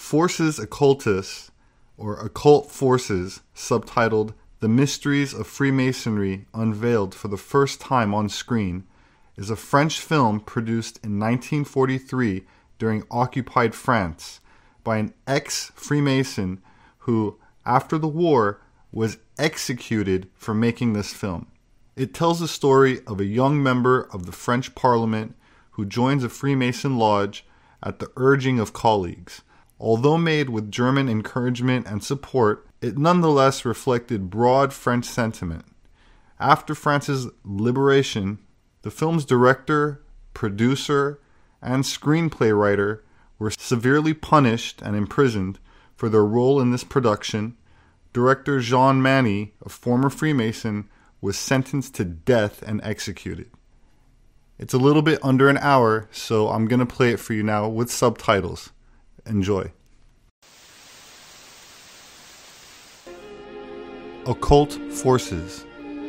Forces Occultus, or Occult Forces, subtitled The Mysteries of Freemasonry Unveiled for the First Time on Screen, is a French film produced in 1943 during occupied France by an ex-Freemason who, after the war, was executed for making this film. It tells the story of a young member of the French Parliament who joins a Freemason lodge at the urging of colleagues. Although made with German encouragement and support, it nonetheless reflected broad French sentiment. After France's liberation, the film's director, producer, and screenplay writer were severely punished and imprisoned for their role in this production. Director Jean Manet, a former Freemason, was sentenced to death and executed. It's a little bit under an hour, so I'm going to play it for you now with subtitles. Enjoy. Occult Forces.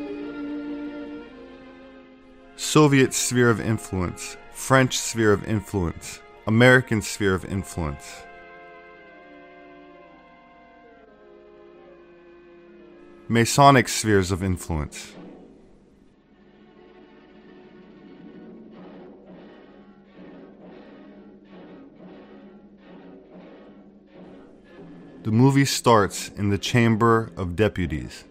Soviet sphere of influence, French sphere of influence, American sphere of influence. Masonic spheres of influence. The movie starts in the Chamber of Deputies.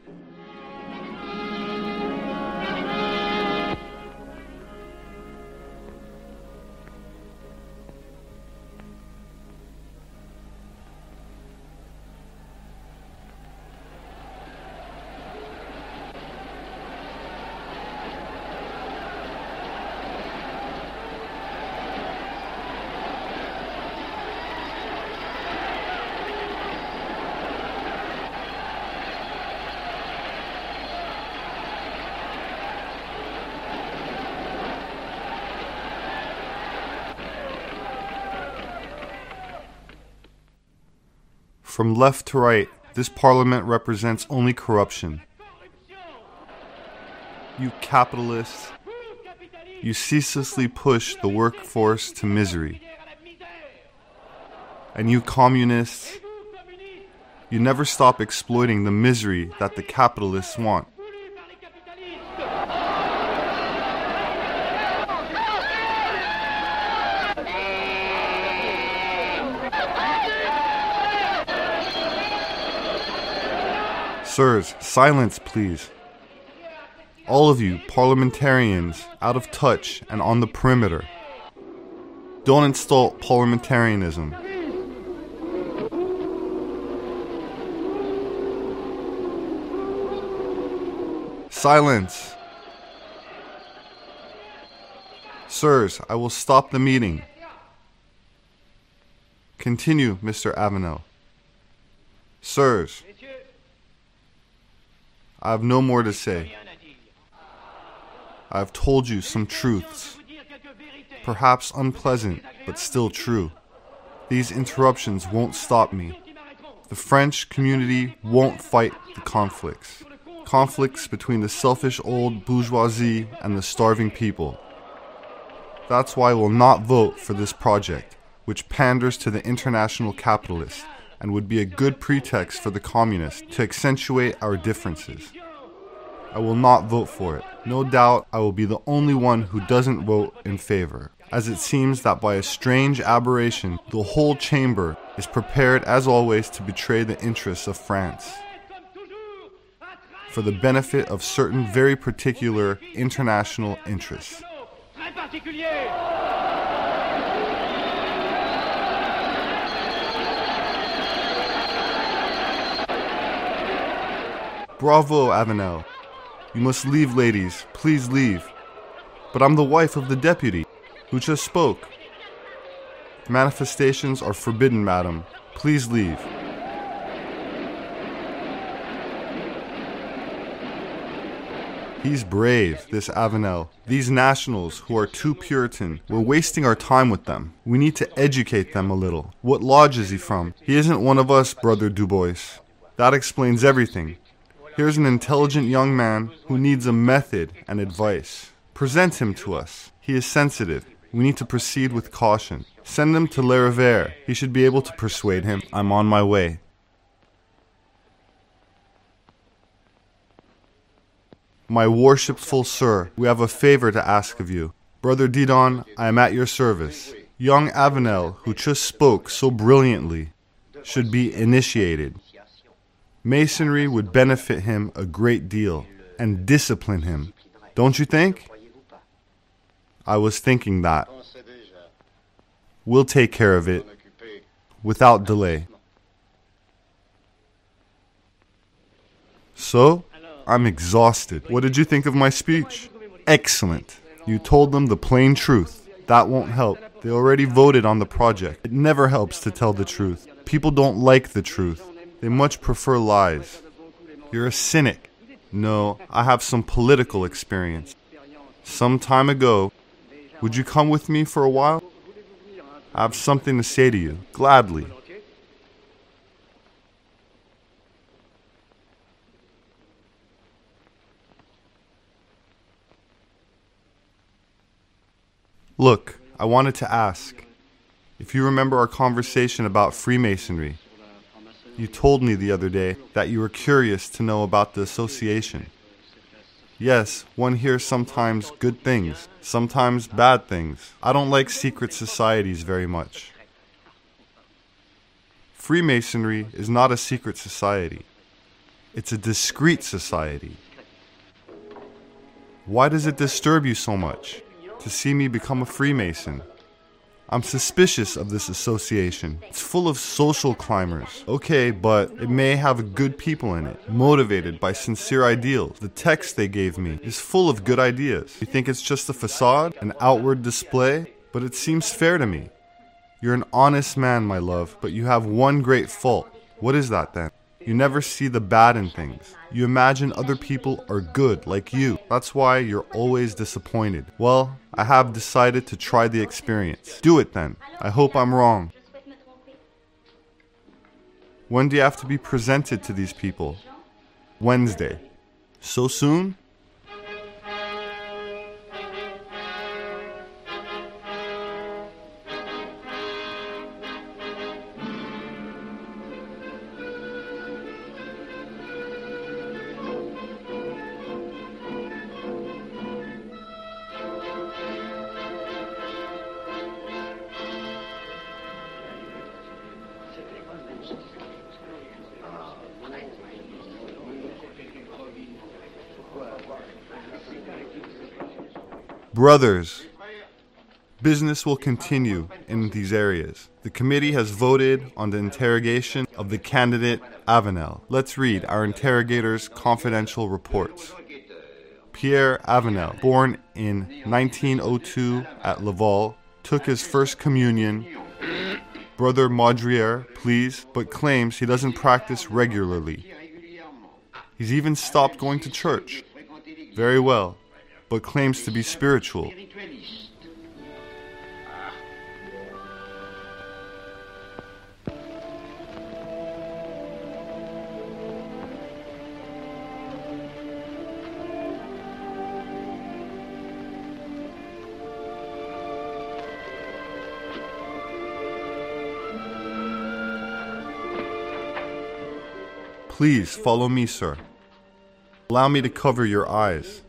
From left to right, this parliament represents only corruption. You capitalists, you ceaselessly push the workforce to misery. And you communists, you never stop exploiting the misery that the capitalists want. Sirs, silence, please. All of you parliamentarians out of touch and on the perimeter. Don't insult parliamentarianism. Silence. Sirs, I will stop the meeting. Continue, Mr. Avenel. Sirs, I have no more to say. I have told you some truths, perhaps unpleasant, but still true. These interruptions won't stop me. The French community won't fight the conflicts. Conflicts between the selfish old bourgeoisie and the starving people. That's why I will not vote for this project, which panders to the international capitalists and would be a good pretext for the communists to accentuate our differences. I will not vote for it. No doubt I will be the only one who doesn't vote in favor, as it seems that by a strange aberration, the whole chamber is prepared as always to betray the interests of France, for the benefit of certain very particular international interests. Bravo, Avenel. You must leave, ladies. Please leave. But I'm the wife of the deputy, who just spoke. Manifestations are forbidden, madam. Please leave. He's brave, this Avenel. These nationals who are too Puritan, we're wasting our time with them. We need to educate them a little. What lodge is he from? He isn't one of us, Brother Dubois. That explains everything. Here's an intelligent young man who needs a method and advice. Present him to us. He is sensitive. We need to proceed with caution. Send them to Le Revers. He should be able to persuade him. I'm on my way. My worshipful sir, we have a favor to ask of you. Brother Didon, I am at your service. Young Avenel, who just spoke so brilliantly, should be initiated. Masonry would benefit him a great deal and discipline him. Don't you think? I was thinking that. We'll take care of it without delay. So, I'm exhausted. What did you think of my speech? Excellent. You told them the plain truth. That won't help. They already voted on the project. It never helps to tell the truth. People don't like the truth. They much prefer lies. You're a cynic. No, I have some political experience. Some time ago, would you come with me for a while? I have something to say to you. Gladly. Look, I wanted to ask, if you remember our conversation about Freemasonry, you told me the other day that you were curious to know about the association. Yes, one hears sometimes good things, sometimes bad things. I don't like secret societies very much. Freemasonry is not a secret society. It's a discreet society. Why does it disturb you so much to see me become a Freemason? I'm suspicious of this association. It's full of social climbers. Okay, but it may have good people in it, motivated by sincere ideals. The text they gave me is full of good ideas. You think it's just a facade, an outward display? But it seems fair to me. You're an honest man, my love, but you have one great fault. What is that then? You never see the bad in things. You imagine other people are good, like you. That's why you're always disappointed. Well, I have decided to try the experience. Do it then. I hope I'm wrong. When do you have to be presented to these people? Wednesday. So soon? Brothers, business will continue in these areas. The committee has voted on the interrogation of the candidate Avenel. Let's read our interrogator's confidential reports. Pierre Avenel, born in 1902 at Laval, took his first communion. Brother Maudrier, please, but claims he doesn't practice regularly. He's even stopped going to church. Very well, but claims to be spiritual. Please follow me, sir. Allow me to cover your eyes.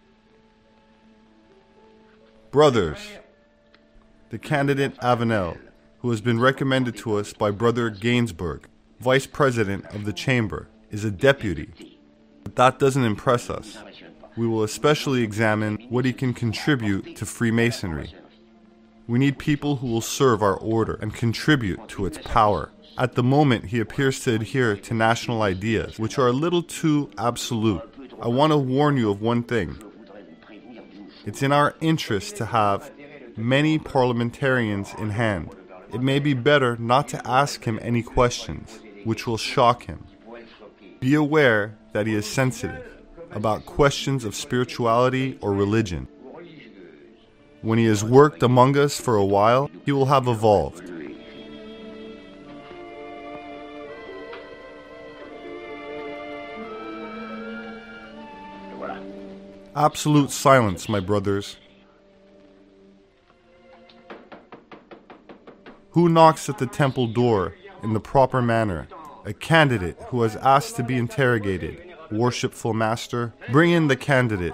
Brothers, the candidate Avenel, who has been recommended to us by Brother Gainsbourg, Vice President of the Chamber, is a deputy. But that doesn't impress us. We will especially examine what he can contribute to Freemasonry. We need people who will serve our order and contribute to its power. At the moment, he appears to adhere to national ideas, which are a little too absolute. I want to warn you of one thing. It's in our interest to have many parliamentarians in hand. It may be better not to ask him any questions, which will shock him. Be aware that he is sensitive about questions of spirituality or religion. When he has worked among us for a while, he will have evolved. Absolute silence, my brothers. Who knocks at the temple door in the proper manner? A candidate who has asked to be interrogated. Worshipful master, bring in the candidate.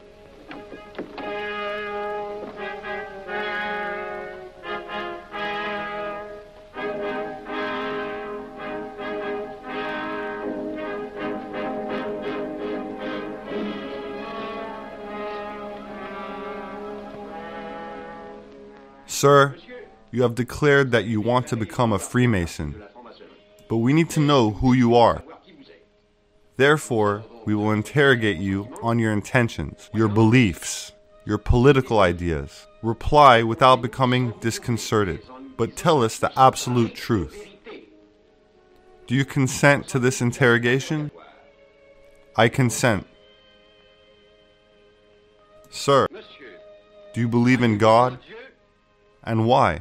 Sir, you have declared that you want to become a Freemason, but we need to know who you are. Therefore, we will interrogate you on your intentions, your beliefs, your political ideas. Reply without becoming disconcerted, but tell us the absolute truth. Do you consent to this interrogation? I consent. Sir, do you believe in God? And why?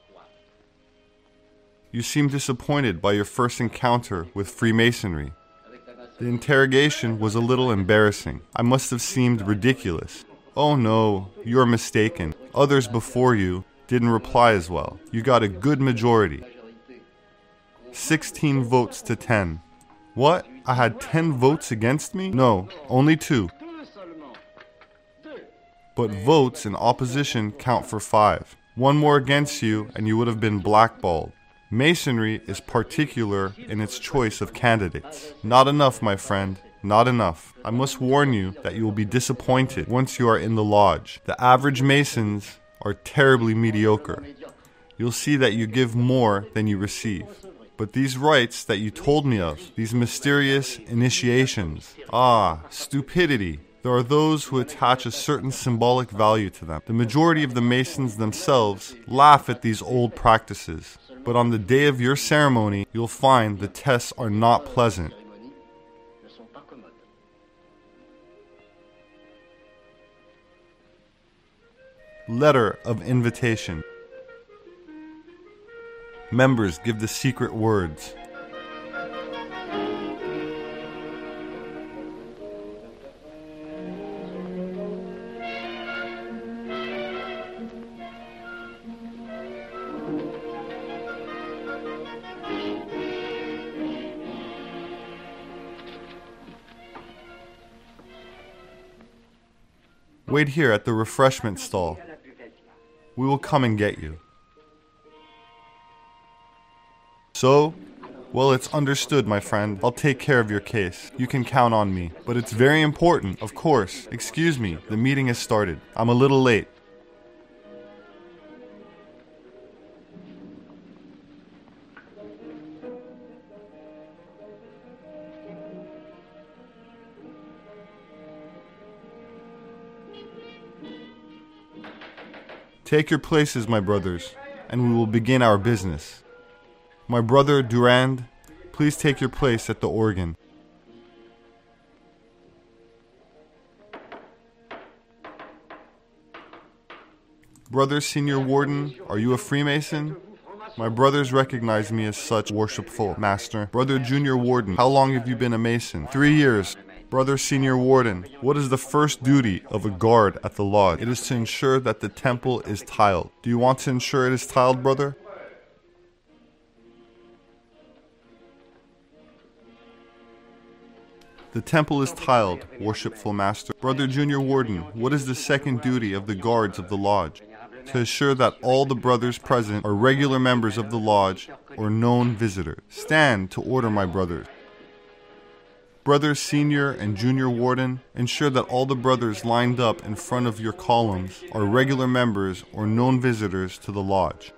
You seem disappointed by your first encounter with Freemasonry. The interrogation was a little embarrassing. I must have seemed ridiculous. Oh no, you are mistaken. Others before you didn't reply as well. You got a good majority. 16 votes to 10. What? I had 10 votes against me? No, only 2. But votes in opposition count for 5. One more against you and you would have been blackballed. Masonry is particular in its choice of candidates. Not enough, my friend. Not enough. I must warn you that you will be disappointed once you are in the lodge. The average Masons are terribly mediocre. You'll see that you give more than you receive. But these rites that you told me of, these mysterious initiations, stupidity. There are those who attach a certain symbolic value to them. The majority of the Masons themselves laugh at these old practices. But on the day of your ceremony, you'll find the tests are not pleasant. Letter of invitation. Members give the secret words. Wait here at the refreshment stall. We will come and get you. So? Well, it's understood, my friend. I'll take care of your case. You can count on me. But it's very important, of course. Excuse me, the meeting has started. I'm a little late. Take your places, my brothers, and we will begin our business. My brother Durand, please take your place at the organ. Brother Senior Warden, are you a Freemason? My brothers recognize me as such, worshipful master. Brother Junior Warden, how long have you been a Mason? 3 years. Brother Senior Warden, what is the first duty of a guard at the lodge? It is to ensure that the temple is tiled. Do you want to ensure it is tiled, brother? The temple is tiled, worshipful master. Brother Junior Warden, what is the second duty of the guards of the lodge? To assure that all the brothers present are regular members of the lodge or known visitors. Stand to order, my brothers. Brothers Senior and Junior Warden, ensure that all the brothers lined up in front of your columns are regular members or known visitors to the lodge.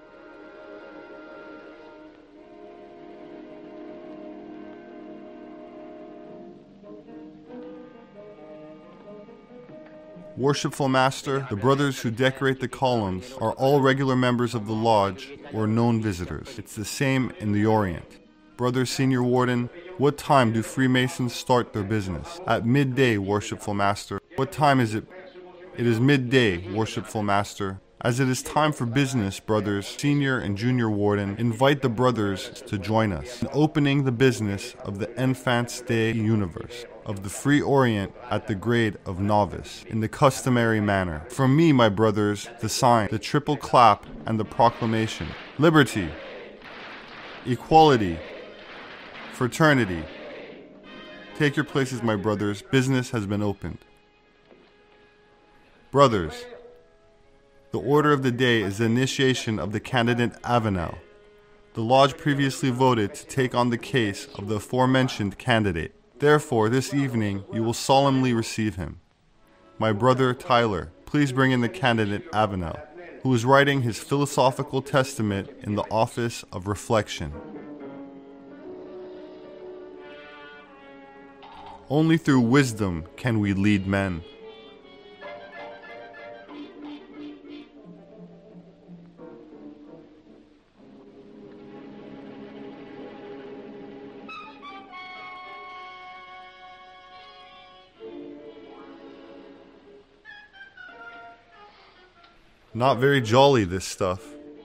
Worshipful Master, the brothers who decorate the columns are all regular members of the lodge or known visitors. It's the same in the Orient. Brother Senior Warden, what time do Freemasons start their business? At midday, Worshipful Master. What time is it? It is midday, Worshipful Master. As it is time for business, brothers Senior and Junior Warden, invite the brothers to join us in opening the business of the Enfants des Universe of the Free Orient at the grade of novice, in the customary manner. From me, my brothers, the sign, the triple clap, and the proclamation. liberty, equality, fraternity. Take your places, my brothers. Business has been opened. Brothers, the order of the day is the initiation of the candidate Avenel. The Lodge previously voted to take on the case of the aforementioned candidate. Therefore, this evening, you will solemnly receive him. My brother Tyler, please bring in the candidate Avenel, who is writing his philosophical testament in the office of reflection. Only through wisdom can we lead men. Not very jolly, this stuff.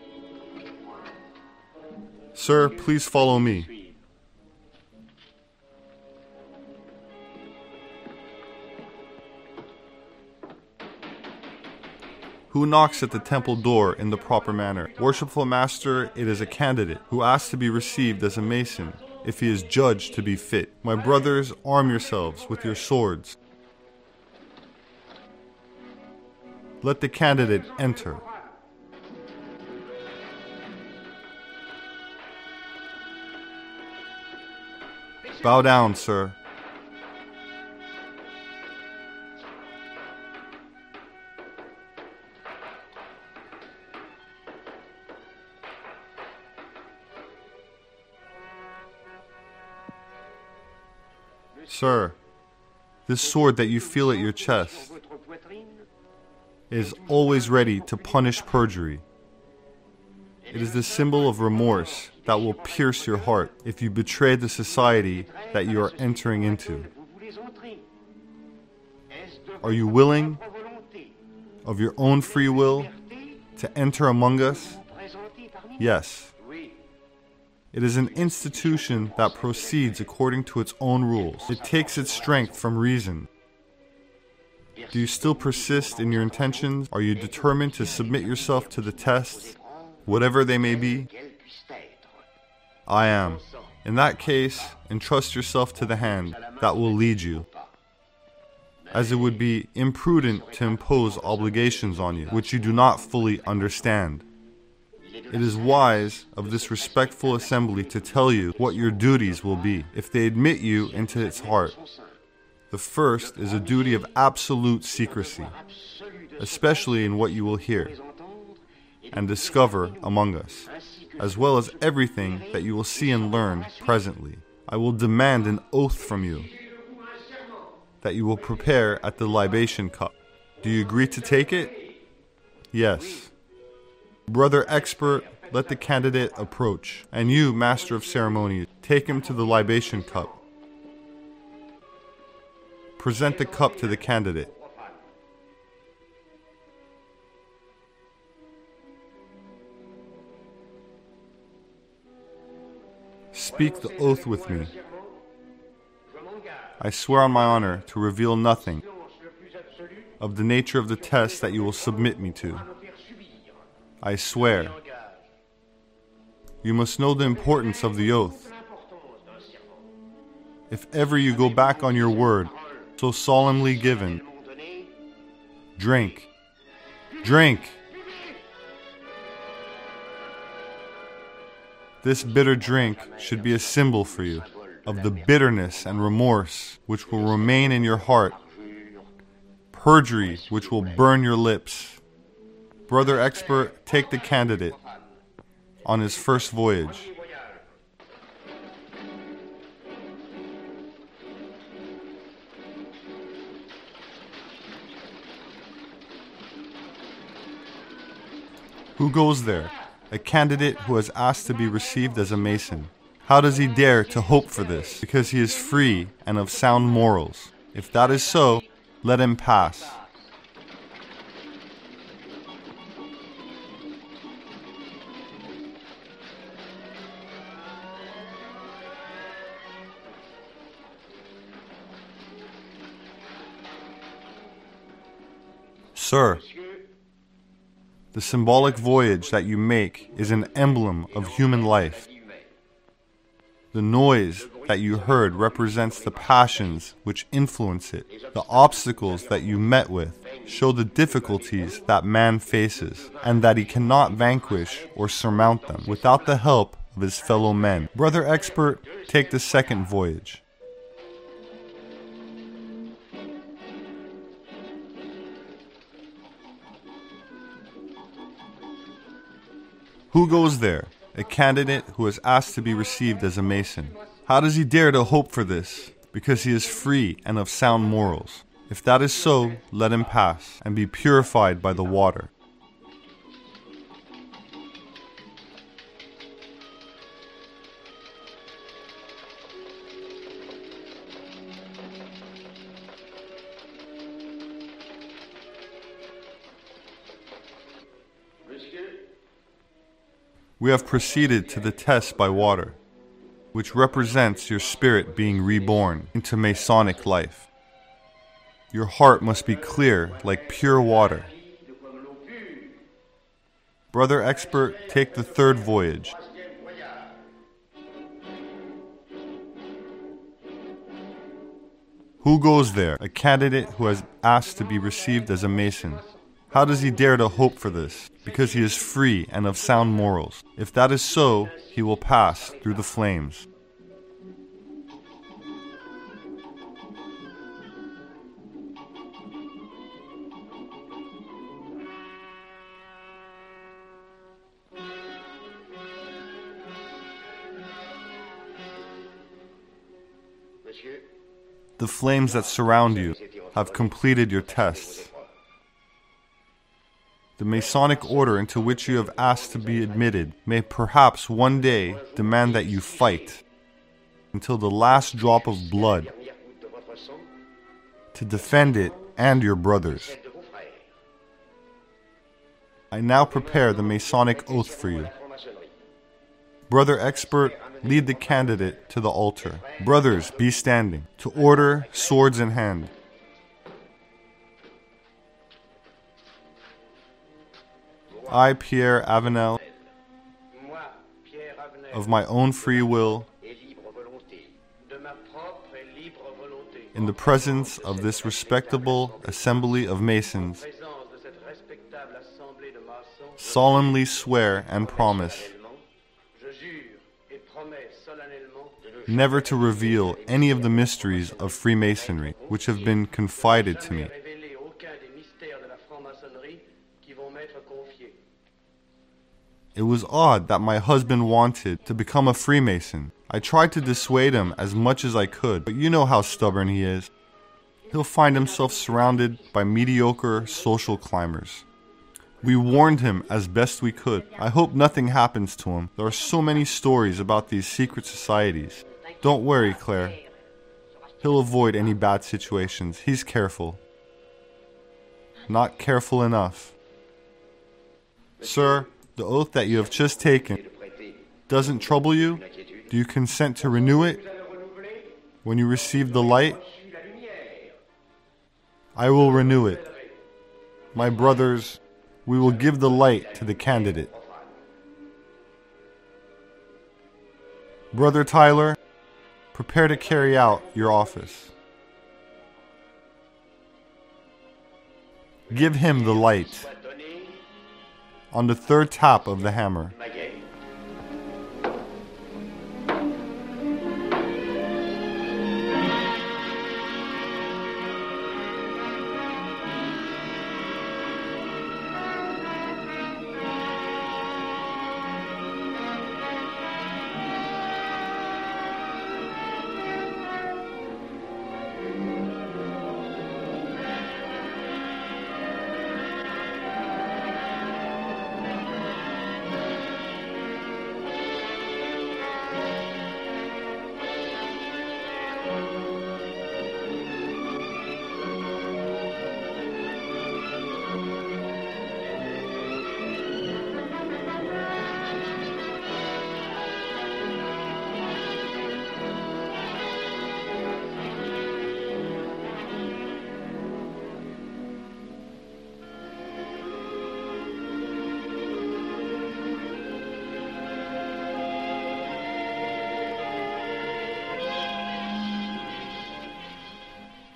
Sir, please follow me. Who knocks at the temple door in the proper manner? Worshipful Master, it is a candidate who asks to be received as a Mason, if he is judged to be fit. My brothers, arm yourselves with your swords. Let the candidate enter. Bow down, sir. Sir, this sword that you feel at your chest is always ready to punish perjury. It is the symbol of remorse that will pierce your heart if you betray the society that you are entering into. Are you willing, of your own free will, to enter among us? Yes. It is an institution that proceeds according to its own rules. It takes its strength from reason. Do you still persist in your intentions? Are you determined to submit yourself to the tests, whatever they may be? I am. In that case, entrust yourself to the hand that will lead you, as it would be imprudent to impose obligations on you, which you do not fully understand. It is wise of this respectful assembly to tell you what your duties will be, if they admit you into its heart. The first is a duty of absolute secrecy, especially in what you will hear and discover among us, as well as everything that you will see and learn presently. I will demand an oath from you that you will prepare at the libation cup. Do you agree to take it? Yes. Brother expert, let the candidate approach, and you, master of ceremonies, take him to the libation cup. Present the cup to the candidate. Speak the oath with me. I swear on my honor to reveal nothing of the nature of the test that you will submit me to. I swear. You must know the importance of the oath. If ever you go back on your word, so solemnly given, drink. Drink! This bitter drink should be a symbol for you of the bitterness and remorse which will remain in your heart, perjury which will burn your lips. Brother expert, take the candidate on his first voyage. Who goes there? A candidate who has asked to be received as a Mason. How does he dare to hope for this? Because he is free and of sound morals. If that is so, let him pass. Sir, The symbolic voyage that you make is an emblem of human life. The noise that you heard represents the passions which influence it. The obstacles that you met with show the difficulties that man faces, and that he cannot vanquish or surmount them without the help of his fellow men. Brother Expert, take the second voyage. Who goes there? A candidate who is asked to be received as a Mason. How does he dare to hope for this? Because he is free and of sound morals. If that is so, let him pass and be purified by the water. We have proceeded to the test by water, which represents your spirit being reborn into Masonic life. Your heart must be clear like pure water. Brother Expert, take the third voyage. Who goes there? A candidate who has asked to be received as a Mason. How does he dare to hope for this? Because he is free and of sound morals. If that is so, he will pass through the flames. The flames that surround you have completed your tests. The Masonic order into which you have asked to be admitted may perhaps one day demand that you fight until the last drop of blood to defend it and your brothers. I now prepare the Masonic oath for you. Brother Expert, lead the candidate to the altar. Brothers, be standing. To order, swords in hand. I, Pierre Avenel, of my own free will, in the presence of this respectable assembly of Masons, solemnly swear and promise never to reveal any of the mysteries of Freemasonry which have been confided to me. It was odd that my husband wanted to become a Freemason. I tried to dissuade him as much as I could, but you know how stubborn he is. He'll find himself surrounded by mediocre social climbers. We warned him as best we could. I hope nothing happens to him. There are so many stories about these secret societies. Don't worry, Claire. He'll avoid any bad situations. He's careful. Not careful enough. Sir, the oath that you have just taken doesn't trouble you? Do you consent to renew it when you receive the light? I will renew it. My brothers, we will give the light to the candidate. Brother Tyler, prepare to carry out your office. Give him the light. On the third tap of the hammer.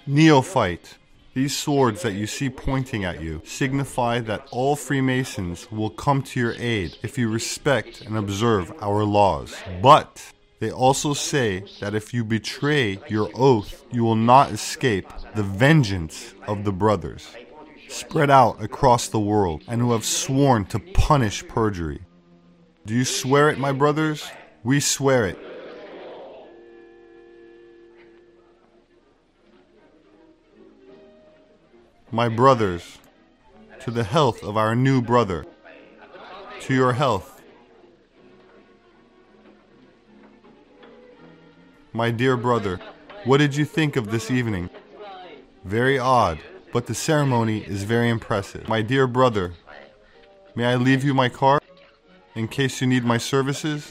Neophyte. These swords that you see pointing at you signify that all Freemasons will come to your aid if you respect and observe our laws. But they also say that if you betray your oath, you will not escape the vengeance of the brothers spread out across the world and who have sworn to punish perjury. Do you swear it, my brothers? We swear it. My brothers, to the health of our new brother, to your health. My dear brother, what did you think of this evening? Very odd, but the ceremony is very impressive. My dear brother, may I leave you my card in case you need my services?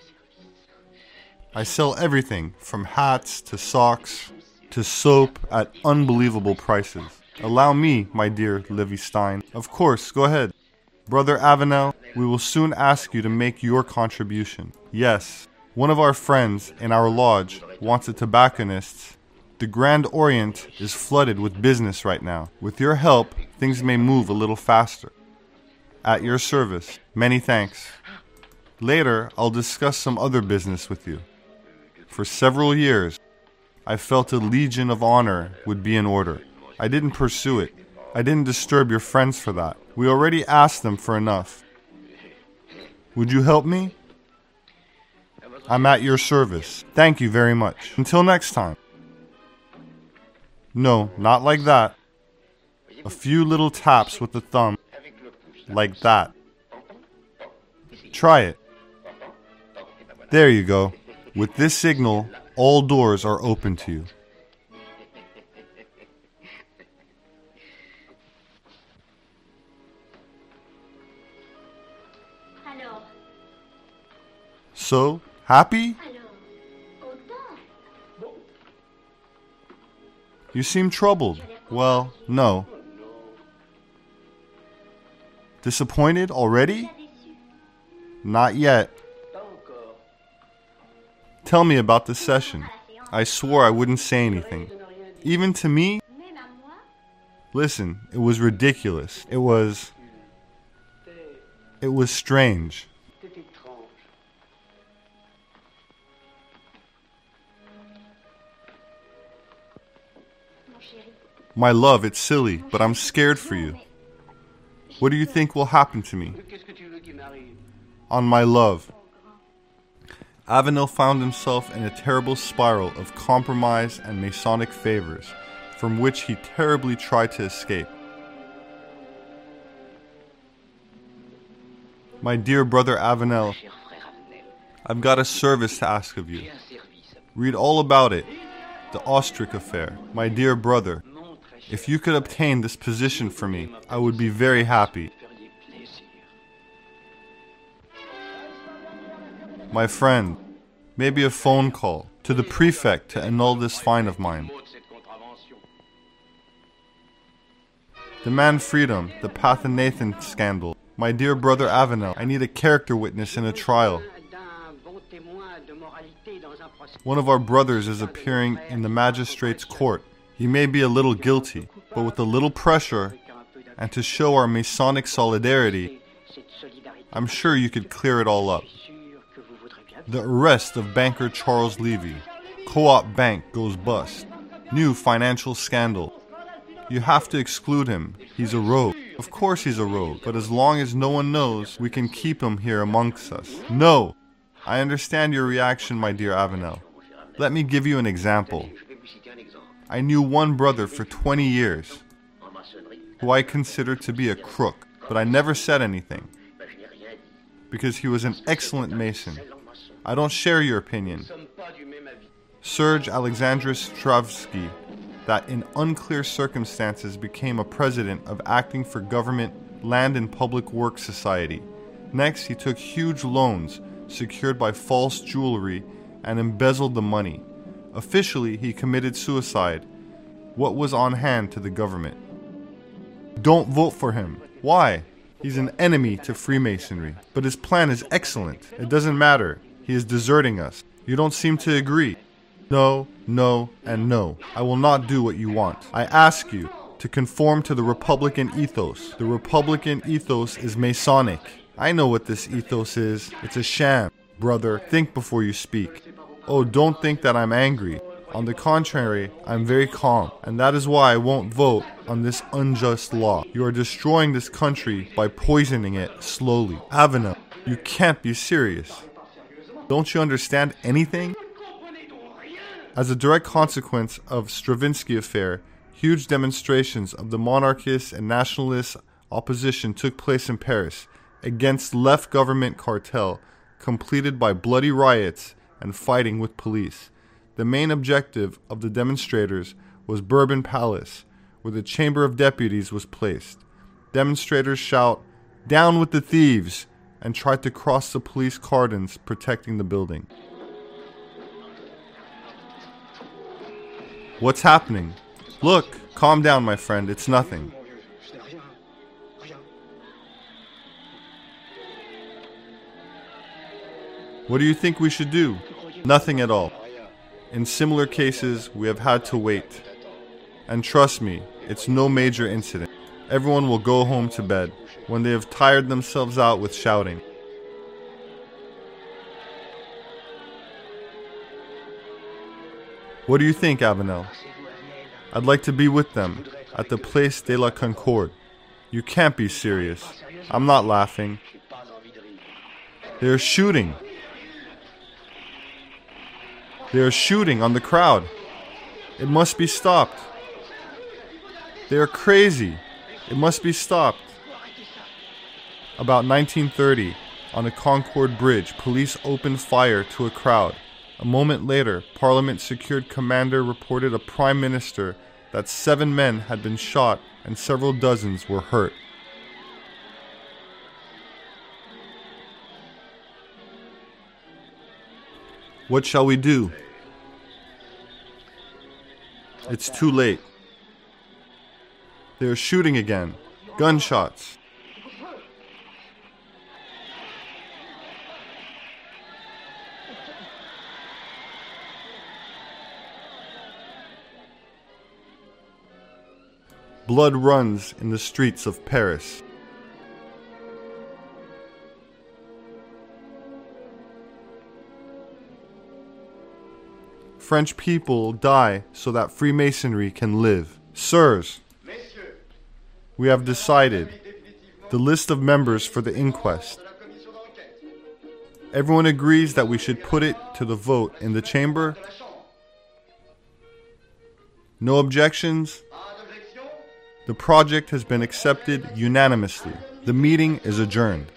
I sell everything from hats to socks to soap at unbelievable prices. Allow me, my dear Livy Stein. Of course, go ahead. Brother Avenel, we will soon ask you to make your contribution. Yes, one of our friends in our lodge wants a tobacconist. The Grand Orient is flooded with business right now. With your help, things may move a little faster. At your service. Many thanks. Later, I'll discuss some other business with you. For several years, I felt a legion of honor would be in order. I didn't pursue it. I didn't disturb your friends for that. We already asked them for enough. Would you help me? I'm at your service. Thank you very much. Until next time. No, not like that. A few little taps with the thumb. Like that. Try it. There you go. With this signal, all doors are open to you. So, happy? You seem troubled. Well, no. Disappointed already? Not yet. Tell me about the session. I swore I wouldn't say anything. Even to me? Listen, it was ridiculous. It was strange. My love, it's silly, but I'm scared for you. What do you think will happen to me? On my love. Avenel found himself in a terrible spiral of compromise and Masonic favors, from which he terribly tried to escape. My dear brother Avenel, I've got a service to ask of you. Read all about it, the Ostrich affair. My dear brother, if you could obtain this position for me, I would be very happy. My friend, maybe a phone call to the prefect to annul this fine of mine. Demand freedom, the Pathanathan scandal. My dear brother Avenel, I need a character witness in a trial. One of our brothers is appearing in the magistrate's court. He may be a little guilty, but with a little pressure, and to show our Masonic solidarity, I'm sure you could clear it all up. The arrest of banker Charles Levy. Co-op bank goes bust. New financial scandal. You have to exclude him. He's a rogue. Of course he's a rogue, but as long as no one knows, we can keep him here amongst us. No! I understand your reaction, my dear Avenel. Let me give you an example. I knew one brother for 20 years, who I considered to be a crook, but I never said anything, because he was an excellent Mason. I don't share your opinion. Serge Alexandrovich Stravsky, that in unclear circumstances became a president of Acting for Government Land and Public Works Society. Next, he took huge loans secured by false jewelry and embezzled the money. Officially, he committed suicide. What was on hand to the government? Don't vote for him. Why? He's an enemy to Freemasonry. But his plan is excellent. It doesn't matter. He is deserting us. You don't seem to agree. No, no, and no. I will not do what you want. I ask you to conform to the Republican ethos. The Republican ethos is Masonic. I know what this ethos is. It's a sham. Brother, think before you speak. Oh, don't think that I'm angry. On the contrary, I'm very calm, and that is why I won't vote on this unjust law. You are destroying this country by poisoning it slowly. Avenel, you can't be serious. Don't you understand anything? As a direct consequence of Stravinsky affair, huge demonstrations of the monarchist and nationalist opposition took place in Paris against left government cartel, completed by bloody riots and fighting with police. The main objective of the demonstrators was Bourbon Palace, where the Chamber of Deputies was placed. Demonstrators shout, "Down with the thieves!" and tried to cross the police cordons protecting the building. What's happening? Look, calm down, my friend, it's nothing. What do you think we should do? Nothing at all. In similar cases, we have had to wait. And trust me, it's no major incident. Everyone will go home to bed when they have tired themselves out with shouting. What do you think, Avenel? I'd like to be with them at the Place de la Concorde. You can't be serious. I'm not laughing. They are shooting. They are shooting on the crowd. It must be stopped. They are crazy. It must be stopped. About 1930, on a Concorde bridge, police opened fire to a crowd. A moment later, Parliament secured commander reported a prime minister that 7 men had been shot and several dozens were hurt. What shall we do? It's too late. They are shooting again. Gunshots. Blood runs in the streets of Paris. French people die so that Freemasonry can live. Sirs, we have decided the list of members for the inquest. Everyone agrees that we should put it to the vote in the chamber. No objections? The project has been accepted unanimously. The meeting is adjourned.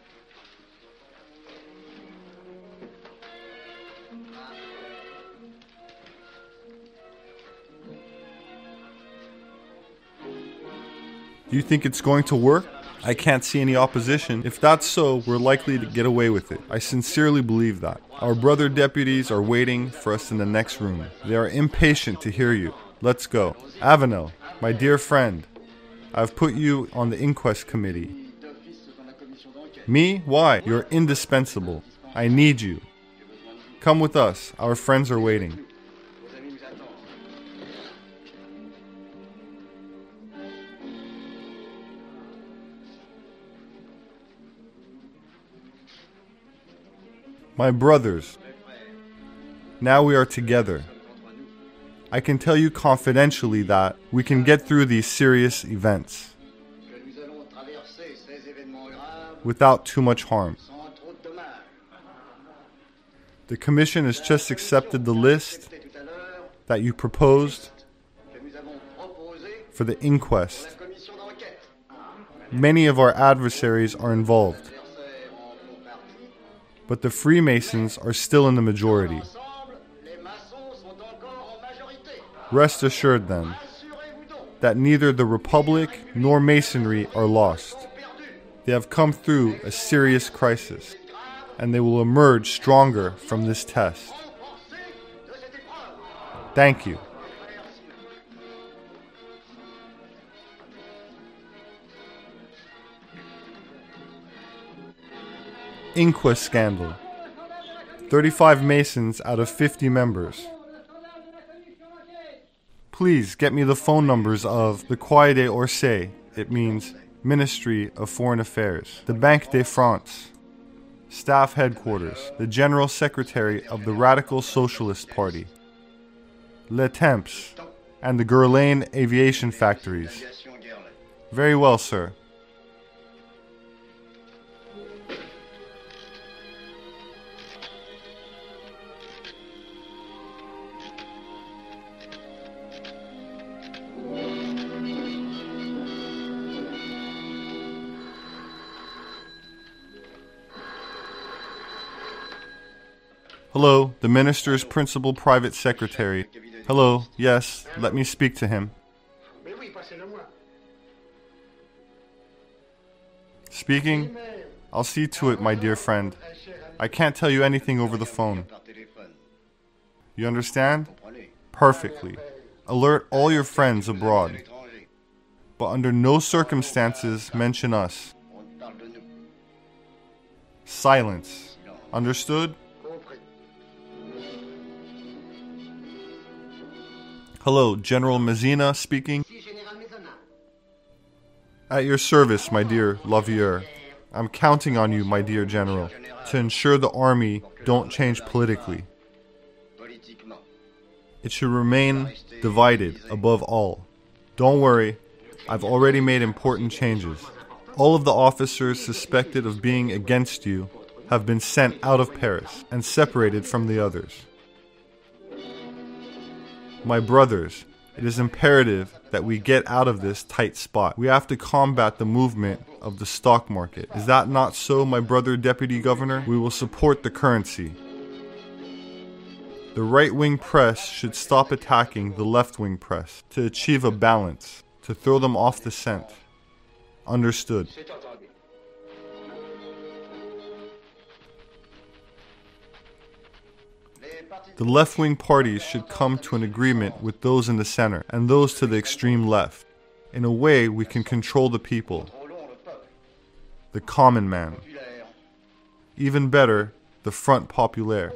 Do you think it's going to work? I can't see any opposition. If that's so, we're likely to get away with it. I sincerely believe that. Our brother deputies are waiting for us in the next room. They are impatient to hear you. Let's go. Avenel, my dear friend, I've put you on the inquest committee. Me? Why? You're indispensable. I need you. Come with us. Our friends are waiting. My brothers, now we are together. I can tell you confidentially that we can get through these serious events without too much harm. The Commission has just accepted the list that you proposed for the inquest. Many of our adversaries are involved, but the Freemasons are still in the majority. Rest assured, then, that neither the Republic nor Masonry are lost. They have come through a serious crisis, and they will emerge stronger from this test. Thank you. Inquest scandal. 35 Masons out of 50 members. Please get me the phone numbers of the Quai des Orsay. It means Ministry of Foreign Affairs. The Banque de France. Staff Headquarters. The General Secretary of the Radical Socialist Party. Le Temps. And the Guerlain Aviation Factories. Very well, sir. Hello, the minister's principal private secretary. Hello, yes, let me speak to him. Speaking? I'll see to it, my dear friend. I can't tell you anything over the phone. You understand? Perfectly. Alert all your friends abroad. But under no circumstances mention us. Silence. Understood? Hello, General Mazzina speaking. At your service, my dear Lavier. I'm counting on you, my dear General, to ensure the army don't change politically. It should remain divided above all. Don't worry, I've already made important changes. All of the officers suspected of being against you have been sent out of Paris and separated from the others. My brothers, it is imperative that we get out of this tight spot. We have to combat the movement of the stock market. Is that not so, my brother Deputy Governor? We will support the currency. The right-wing press should stop attacking the left-wing press to achieve a balance, to throw them off the scent. Understood. The left-wing parties should come to an agreement with those in the center and those to the extreme left. In a way, we can control the people, the common man. Even better, the Front Populaire.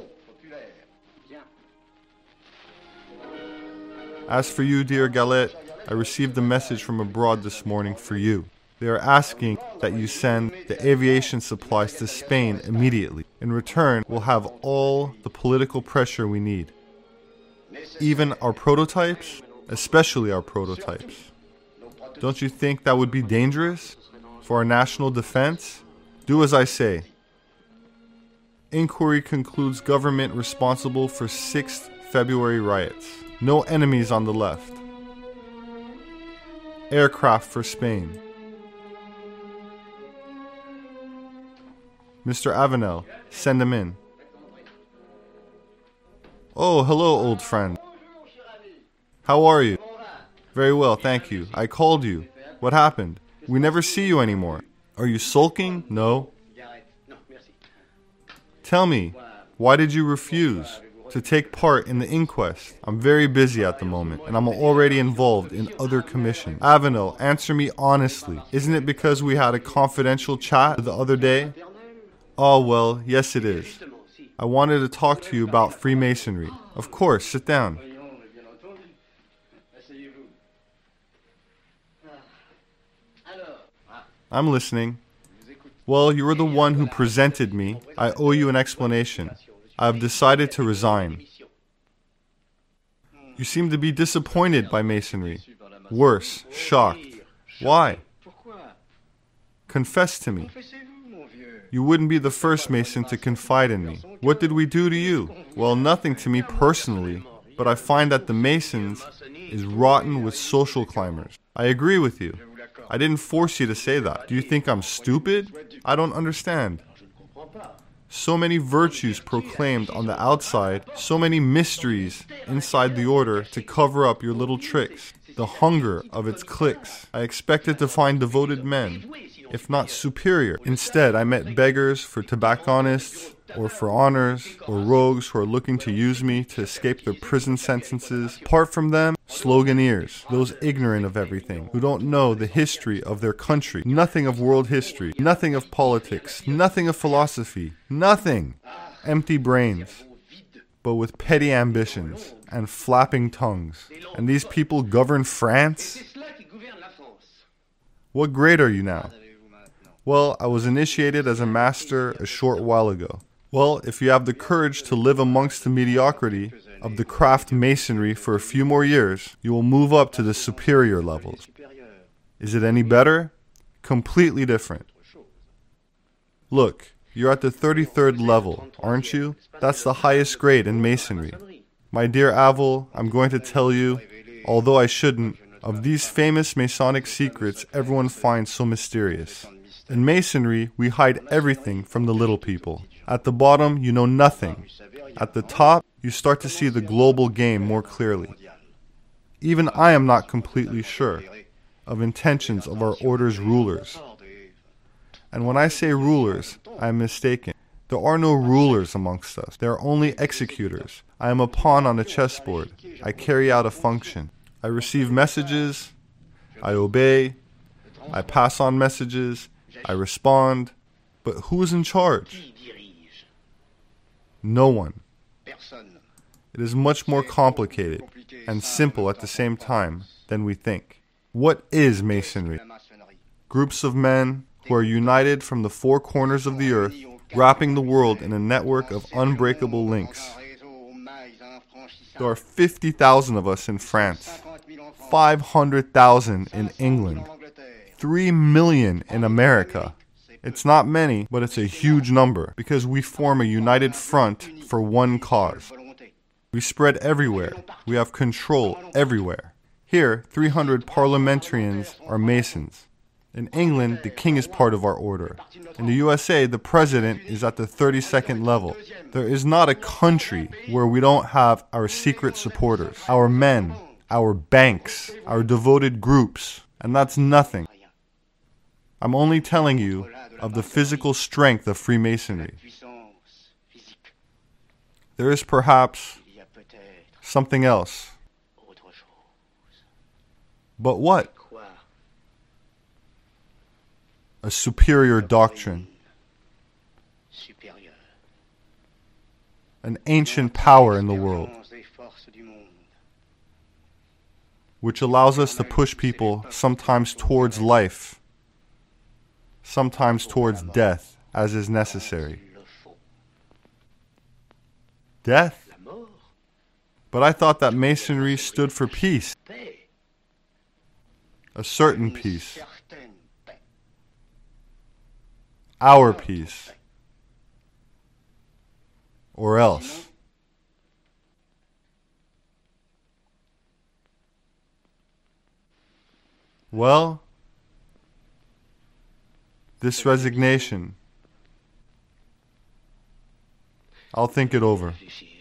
As for you, dear Galette, I received a message from abroad this morning for you. They are asking that you send the aviation supplies to Spain immediately. In return, we'll have all the political pressure we need. Even our prototypes, especially our prototypes. Don't you think that would be dangerous for our national defense? Do as I say. Inquiry concludes government responsible for 6th February riots. No enemies on the left. Aircraft for Spain. Mr. Avenel, send him in. Oh, hello, old friend. How are you? Very well, thank you. I called you. What happened? We never see you anymore. Are you sulking? No. Tell me, why did you refuse to take part in the inquest? I'm very busy at the moment, and I'm already involved in other commissions. Avenel, answer me honestly. Isn't it because we had a confidential chat the other day? Oh, well, yes it is. I wanted to talk to you about Freemasonry. Of course, sit down. I'm listening. Well, you were the one who presented me. I owe you an explanation. I have decided to resign. You seem to be disappointed by Masonry. Worse, shocked. Why? Confess to me. You wouldn't be the first Mason to confide in me. What did we do to you? Well, nothing to me personally, but I find that the Masons is rotten with social climbers. I agree with you. I didn't force you to say that. Do you think I'm stupid? I don't understand. So many virtues proclaimed on the outside, so many mysteries inside the order to cover up your little tricks. The hunger of its cliques. I expected to find devoted men, if not superior. Instead, I met beggars for tobacconists, or for honors, or rogues who are looking to use me to escape their prison sentences. Apart from them, sloganeers, those ignorant of everything, who don't know the history of their country, nothing of world history, nothing of politics, nothing of philosophy, nothing. Empty brains, but with petty ambitions and flapping tongues. And these people govern France? What grade are you now? Well, I was initiated as a master a short while ago. Well, if you have the courage to live amongst the mediocrity of the craft masonry for a few more years, you will move up to the superior levels. Is it any better? Completely different. Look, you're at the 33rd level, aren't you? That's the highest grade in masonry. My dear Avel, I'm going to tell you, although I shouldn't, of these famous Masonic secrets everyone finds so mysterious. In masonry, we hide everything from the little people. At the bottom, you know nothing. At the top, you start to see the global game more clearly. Even I am not completely sure of intentions of our order's rulers. And when I say rulers, I am mistaken. There are no rulers amongst us. There are only executors. I am a pawn on a chessboard. I carry out a function. I receive messages. I obey. I pass on messages. I respond. But who is in charge? No one. It is much more complicated and simple at the same time than we think. What is Masonry? Groups of men who are united from the four corners of the earth, wrapping the world in a network of unbreakable links. There are 50,000 of us in France, 500,000 in England, 3 million in America. It's not many, but it's a huge number because we form a united front for one cause. We spread everywhere. We have control everywhere. Here, 300 parliamentarians are Masons. In England, the king is part of our order. In the USA, the president is at the 32nd level. There is not a country where we don't have our secret supporters, our men, our banks, our devoted groups, and that's nothing. I'm only telling you of the physical strength of Freemasonry. There is perhaps something else. But what? A superior doctrine. An ancient power in the world, which allows us to push people sometimes towards life, sometimes towards death, as is necessary. Death? But I thought that Masonry stood for peace. A certain peace. Our peace. Or else. Well, this resignation, I'll think it over.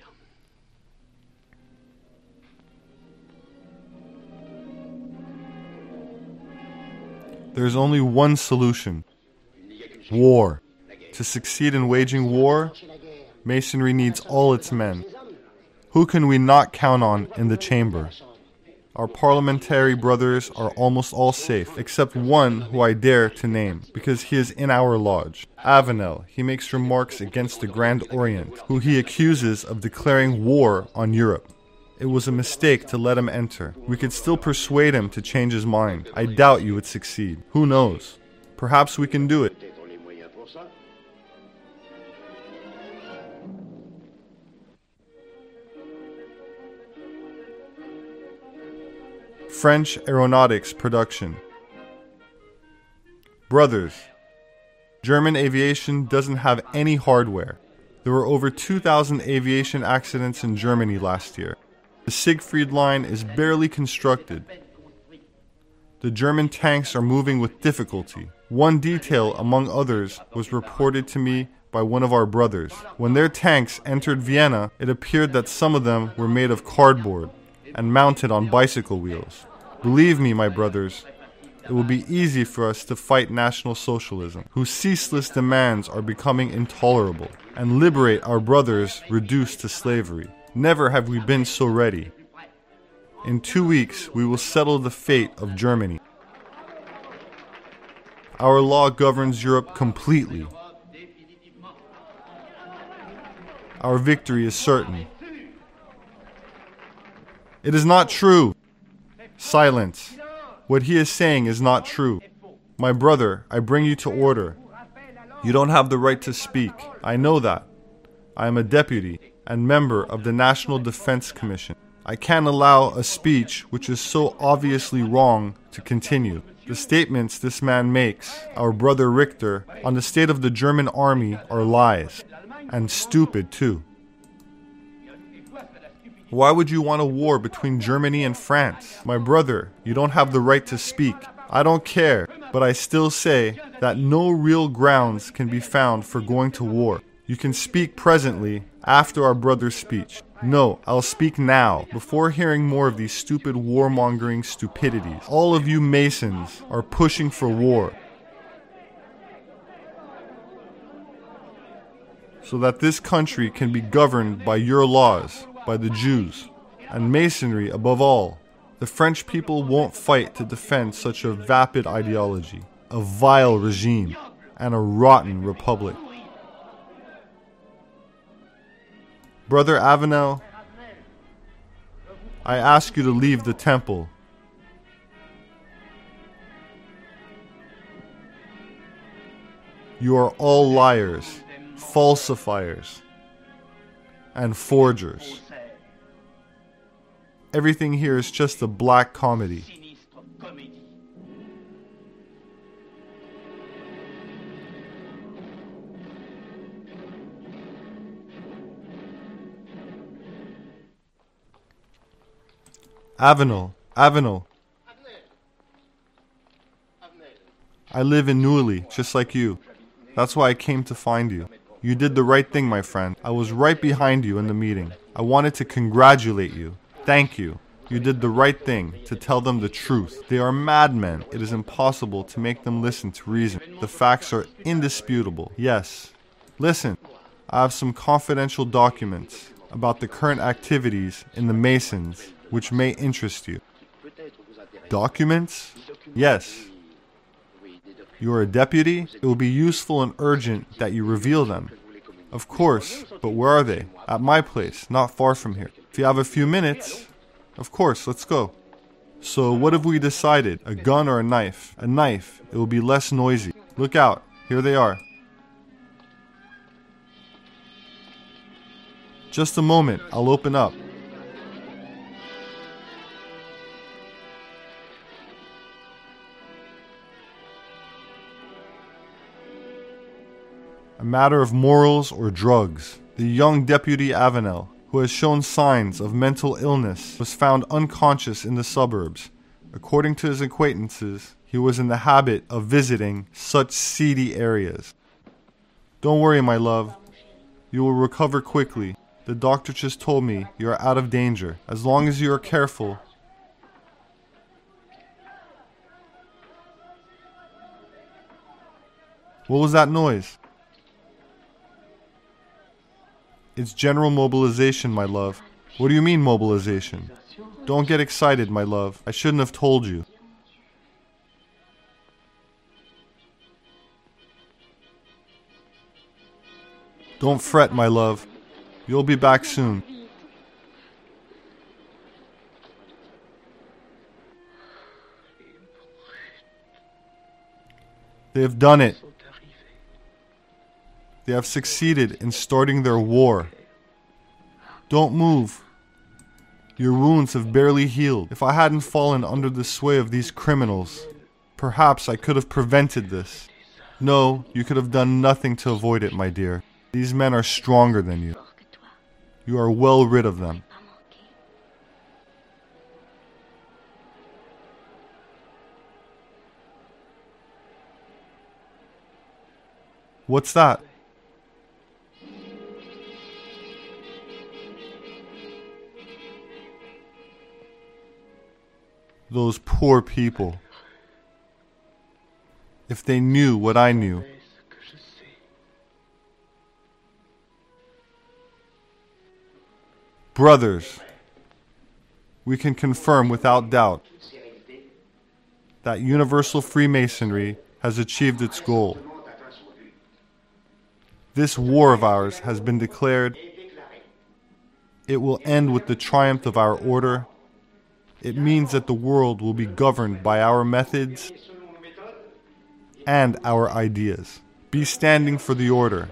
There's only one solution. War. To succeed in waging war, Masonry needs all its men. Who can we not count on in the chamber? Our parliamentary brothers are almost all safe, except one who I dare to name, because he is in our lodge. Avenel. He makes remarks against the Grand Orient, who he accuses of declaring war on Europe. It was a mistake to let him enter. We could still persuade him to change his mind. I doubt you would succeed. Who knows? Perhaps we can do it. French Aeronautics Production. Brothers, German aviation doesn't have any hardware. There were over 2,000 aviation accidents in Germany last year. The Siegfried line is barely constructed. The German tanks are moving with difficulty. One detail, among others, was reported to me by one of our brothers. When their tanks entered Vienna, it appeared that some of them were made of cardboard and mounted on bicycle wheels. Believe me, my brothers, it will be easy for us to fight National Socialism, whose ceaseless demands are becoming intolerable, and liberate our brothers reduced to slavery. Never have we been so ready. In 2 weeks, we will settle the fate of Germany. Our law governs Europe completely. Our victory is certain. It is not true. Silence. What he is saying is not true. My brother, I bring you to order. You don't have the right to speak. I know that. I am a deputy and member of the National Defense Commission. I can't allow a speech which is so obviously wrong to continue. The statements this man makes, our brother Richter, on the state of the German army are lies. And stupid too. Why would you want a war between Germany and France? My brother, you don't have the right to speak. I don't care, but I still say that no real grounds can be found for going to war. You can speak presently after our brother's speech. No, I'll speak now, before hearing more of these stupid warmongering stupidities. All of you Masons are pushing for war, so that this country can be governed by your laws, by the Jews, and Masonry above all. The French people won't fight to defend such a vapid ideology, a vile regime, and a rotten republic. Brother Avenel, I ask you to leave the temple. You are all liars, falsifiers, and forgers. Everything here is just a black comedy. Avenel, Avenel. I live in Neuilly, just like you. That's why I came to find you. You did the right thing, my friend. I was right behind you in the meeting. I wanted to congratulate you. Thank you. You did the right thing to tell them the truth. They are madmen. It is impossible to make them listen to reason. The facts are indisputable. Yes. Listen, I have some confidential documents about the current activities in the Masons, which may interest you. Documents? Yes. You are a deputy? It will be useful and urgent that you reveal them. Of course, but where are they? At my place, not far from here. If you have a few minutes, of course, let's go. So what have we decided? A gun or a knife? A knife. It will be less noisy. Look out. Here they are. Just a moment. I'll open up. A matter of morals or drugs. The young Deputy Avenel, who has shown signs of mental illness, was found unconscious in the suburbs. According to his acquaintances, he was in the habit of visiting such seedy areas. Don't worry, my love. You will recover quickly. The doctor just told me you are out of danger. As long as you are careful. What was that noise? It's general mobilization, my love. What do you mean, mobilization? Don't get excited, my love. I shouldn't have told you. Don't fret, my love. You'll be back soon. They have done it. They have succeeded in starting their war. Don't move. Your wounds have barely healed. If I hadn't fallen under the sway of these criminals, perhaps I could have prevented this. No, you could have done nothing to avoid it, my dear. These men are stronger than you. You are well rid of them. What's that? Those poor people. If they knew what I knew. Brothers, we can confirm without doubt that universal Freemasonry has achieved its goal. This war of ours has been declared. It will end with the triumph of our order It means that the world will be governed by our methods and our ideas. Be standing for the order.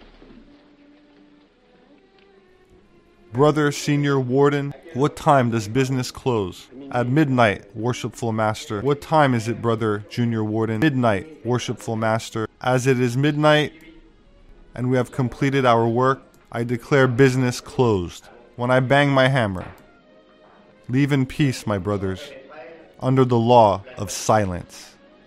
Brother Senior Warden, what time does business close? At midnight, Worshipful Master. What time is it, Brother Junior Warden? Midnight, Worshipful Master. As it is midnight, and we have completed our work, I declare business closed. When I bang my hammer, leave in peace, my brothers, under the law of silence.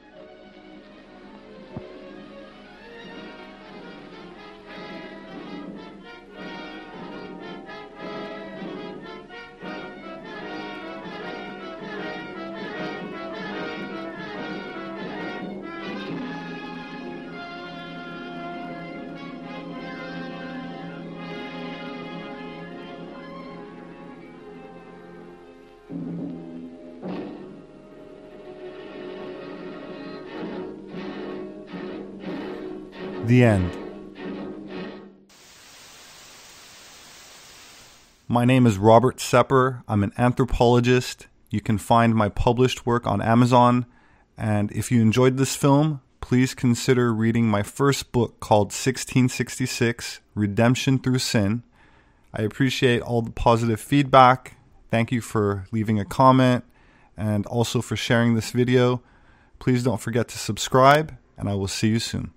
The end. My name is Robert Sepper. I'm an anthropologist. You can find my published work on Amazon. And if you enjoyed this film, please consider reading my first book called 1666, Redemption Through Sin. I appreciate all the positive feedback. Thank you for leaving a comment and also for sharing this video. Please don't forget to subscribe, and I will see you soon.